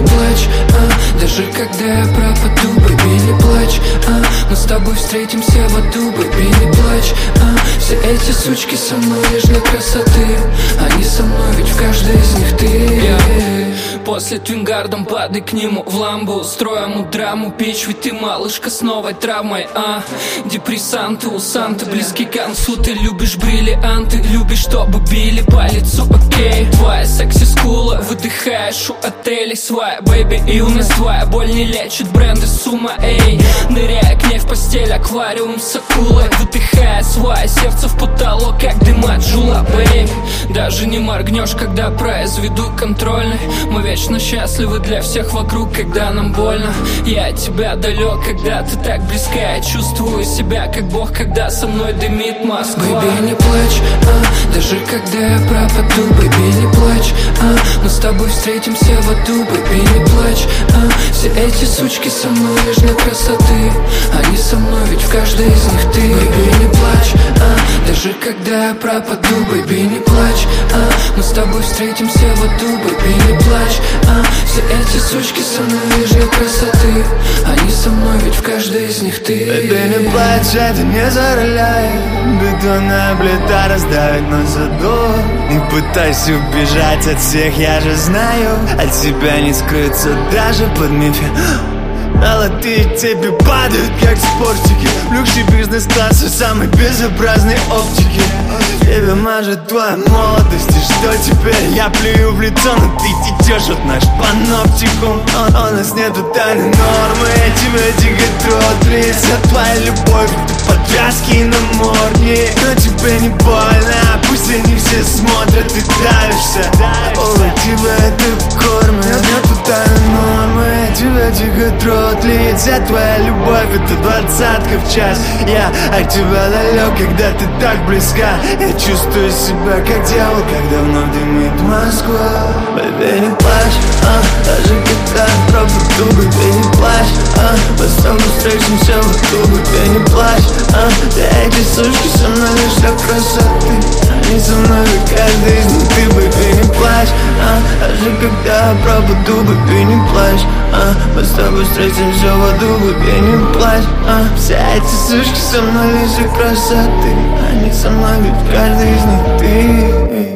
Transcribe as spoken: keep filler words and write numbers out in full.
плачь, а, даже когда я пропаду, baby, не плачь, а, мы с тобой встретимся в аду, baby, не плачь, а, все эти сучки со мной лишь для красоты, они со мной, ведь в каждой из них ты. yeah. После твингардом падай к нему в ламбу, строим ему драму, пич, ведь ты малышка с новой травмой, а, депрессанты у Санты близки к концу, ты любишь бриллианты, любишь, чтобы били по лицу, окей. Твоя секси-скула, выдыхаешь у отелей свая, бэйби, юность твоя, боль не лечит, бренды с ума, эй. Ныряя к ней в постель, аквариум с акулой, выдыхая свое сердце в потолок, как дым от жула, бэйби. Даже не моргнешь, когда произведу контрольный. Мы вечно счастливы для всех вокруг, когда нам больно. Я от тебя далек, когда ты так близка. Я чувствую себя как бог, когда со мной дымит Москва. Бэйби, не плачь, а, даже когда я пропаду, бэйби, не плачь, а, мы с тобой встретимся в аду, бэйби, не плачь, а, все эти сучки со мной лишь для красоты, они со мной, ведь в каждой из них ты. Бэйби, не плачь, а, даже когда я пропаду, бэйби, не плачь, а, мы с тобой встретимся в аду, бэйби, не плачь, а, все эти сучки со мной лишь для красоты, они со мной, ведь в каждой из них ты. Бэйби, не плачь, это не зароляет, бетонная плита раздавит нас задор. Не пытайся убежать от всех, я же знаю, от тебя не скрыться даже под мифе. Золотые тебе падают, как спортики, люксы бизнес-класса самой безобразной оптики. Тебе мажет твоя молодость, и что теперь? Я плюю в лицо, но ты течешь от наш паноптикум. У нас нету тайны нормы, тебя тяготрот лица. Твоя любовь, это подвязки на морде. Но тебе не больно, пусть они все смотрят и давишься. О, тебя это кормит, нету тайны нормы, тебя тяготрот лица. Твоя любовь, это двадцатка в час. Я от тебя далек, когда ты так близка. Я чувствую себя как дьявол, когда вновь дымит Москва. Бэйби, не плачь, а, даже когда я пропаду, бэйби, не плачь, а, мы с тобой встретимся в аду, бэйби, не плачь, а, все эти сучки со мной лишь для красоты, они со мной, ведь каждый из них ты, бэйби, не плачь, а, даже когда я пропаду, бэйби, не плачь, а, мы с тобой встретимся в аду, бэйби, не плачь, а, все эти сучки со мной лишь для красоты, они со мной, ведь каждый из них ты.